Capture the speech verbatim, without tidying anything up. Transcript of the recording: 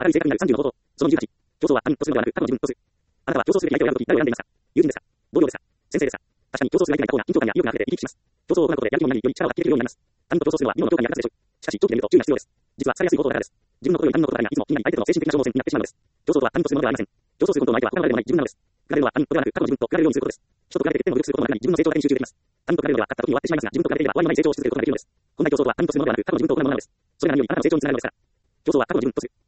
あらゆる正確になるさんじゅうの方法。そのにじゅうはち。競争は他人とするのではなく、他の自分とする。あなたは競争すべき相手を選ぶとき、誰を選んでいますか？友人ですか？同僚ですか？先生ですか？確かに競争する相手がいない方が緊張感や意欲があふれて生き生きします。競争を行うことでやる気もになり、より力を発揮できるようになります。他人と競争するのは日本の教科に役立つでしょう。しかし、長期で見ると注意が必要です。実は腐りやすい方法があるです。自分のことより他人のことばかりがいつも気になり相手との精神的な消耗戦になってしまうのです。競争とは他人とするものではありません。競争することの相手は他の誰でもない自分なのです。比べるのは他人とではなく、過去の自分と比べるようにすることです。人と比べて欠点を努力することの中に自分の成長だけに集中できます。他人と比べるのでは勝った時に終わってしまいますが、自分と比べていれば終わりのない成長をし続けることができるのです。本来競争とは他人とするものではなく、過去の自分と比べるものなのです。それが何より他の成長につながるのですから。競争は過去の自分とする。